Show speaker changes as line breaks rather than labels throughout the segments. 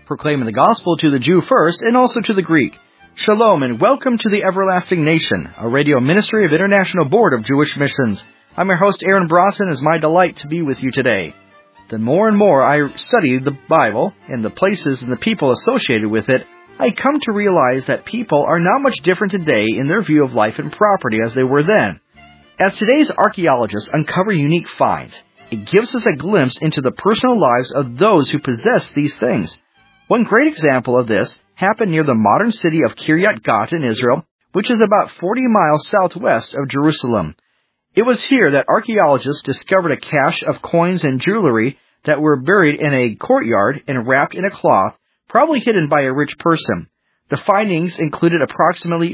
proclaiming the gospel to the Jew first and also to the Greek. Shalom and welcome to the Everlasting Nation, a radio ministry of International Board of Jewish Missions. I'm your host, Aaron Brosnan, and it's my delight to be with you today. The more and more I study the Bible and the places and the people associated with it, I come to realize that people are not much different today in their view of life and property as they were then. As today's archaeologists uncover unique finds, it gives us a glimpse into the personal lives of those who possess these things. One great example of this happened near the modern city of Kiryat Gat in Israel, which is about 40 miles southwest of Jerusalem. It was here that archaeologists discovered a cache of coins and jewelry that were buried in a courtyard and wrapped in a cloth, probably hidden by a rich person. The findings included approximately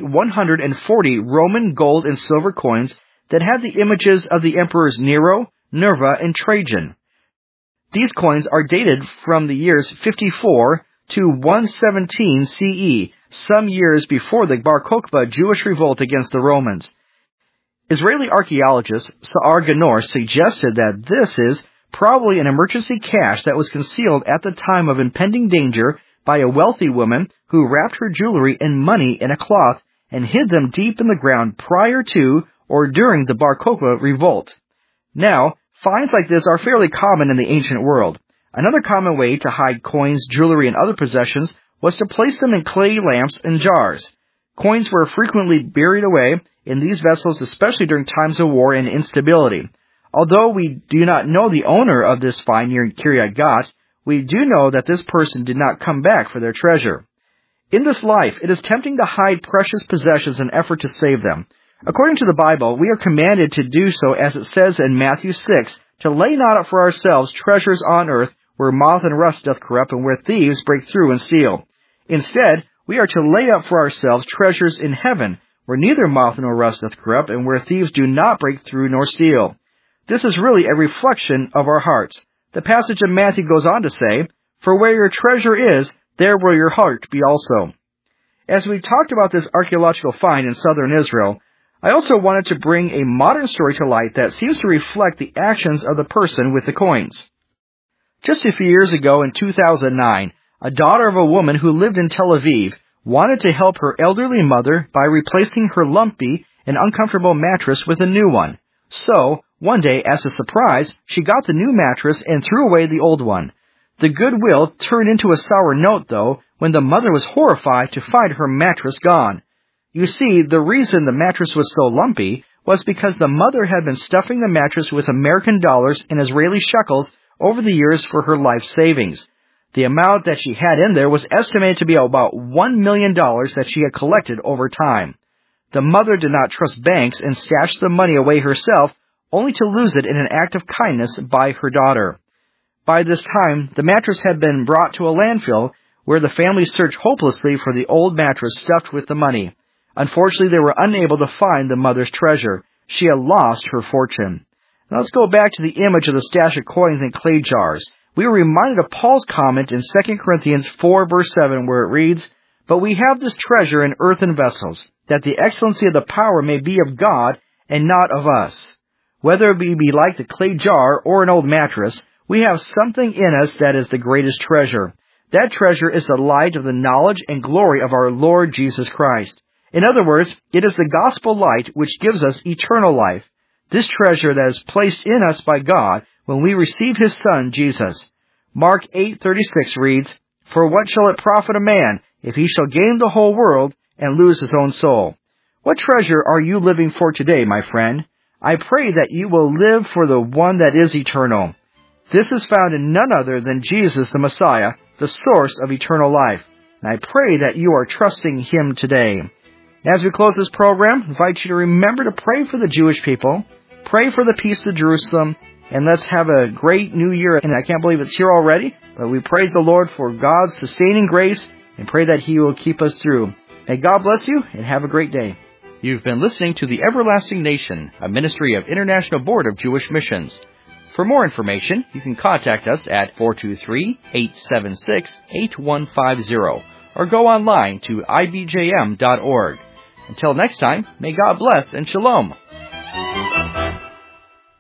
140 Roman gold and silver coins that had the images of the emperors Nero, Nerva, and Trajan. These coins are dated from the years 54 to 117 CE, some years before the Bar Kokhba Jewish revolt against the Romans. Israeli archaeologist Sa'ar Ganor suggested that this is probably an emergency cache that was concealed at the time of impending danger by a wealthy woman who wrapped her jewelry and money in a cloth and hid them deep in the ground prior to or during the Bar Kokhba revolt. Now, finds like this are fairly common in the ancient world. Another common way to hide coins, jewelry, and other possessions was to place them in clay lamps and jars. Coins were frequently buried away in these vessels, especially during times of war and instability. Although we do not know the owner of this find near Kiryat Gat, we do know that this person did not come back for their treasure. In this life, it is tempting to hide precious possessions in an effort to save them. According to the Bible, we are commanded to do so as it says in Matthew 6, to lay not up for ourselves treasures on earth where moth and rust doth corrupt and where thieves break through and steal. Instead, we are to lay up for ourselves treasures in heaven where neither moth nor rust doth corrupt and where thieves do not break through nor steal. This is really a reflection of our hearts. The passage of Matthew goes on to say, for where your treasure is, there will your heart be also. As we talked about this archaeological find in southern Israel, I also wanted to bring a modern story to light that seems to reflect the actions of the person with the coins. Just a few years ago, in 2009, a daughter of a woman who lived in Tel Aviv wanted to help her elderly mother by replacing her lumpy and uncomfortable mattress with a new one. So, one day, as a surprise, she got the new mattress and threw away the old one. The goodwill turned into a sour note, though, when the mother was horrified to find her mattress gone. You see, the reason the mattress was so lumpy was because the mother had been stuffing the mattress with American dollars and Israeli shekels over the years for her life savings. The amount that she had in there was estimated to be about $1 million that she had collected over time. The mother did not trust banks and stashed the money away herself, only to lose it in an act of kindness by her daughter. By this time, the mattress had been brought to a landfill where the family searched hopelessly for the old mattress stuffed with the money. Unfortunately, they were unable to find the mother's treasure. She had lost her fortune. Now let's go back to the image of the stash of coins in clay jars. We are reminded of Paul's comment in 2 Corinthians 4, verse 7, where it reads, but we have this treasure in earthen vessels, that the excellency of the power may be of God and not of us. Whether we be like the clay jar or an old mattress, we have something in us that is the greatest treasure. That treasure is the light of the knowledge and glory of our Lord Jesus Christ. In other words, it is the gospel light which gives us eternal life. This treasure that is placed in us by God when we receive His Son, Jesus. Mark 8:36 reads, for what shall it profit a man if he shall gain the whole world and lose his own soul? What treasure are you living for today, my friend? I pray that you will live for the one that is eternal. This is found in none other than Jesus the Messiah, the source of eternal life. And I pray that you are trusting Him today. As we close this program, I invite you to remember to pray for the Jewish people, pray for the peace of Jerusalem, and let's have a great new year. And I can't believe it's here already, but we praise the Lord for God's sustaining grace and pray that He will keep us through. May God bless you and have a great day.
You've been listening to The Everlasting Nation, a ministry of International Board of Jewish Missions. For more information, you can contact us at 423-876-8150 or go online to ibjm.org. Until next time, may God bless and shalom.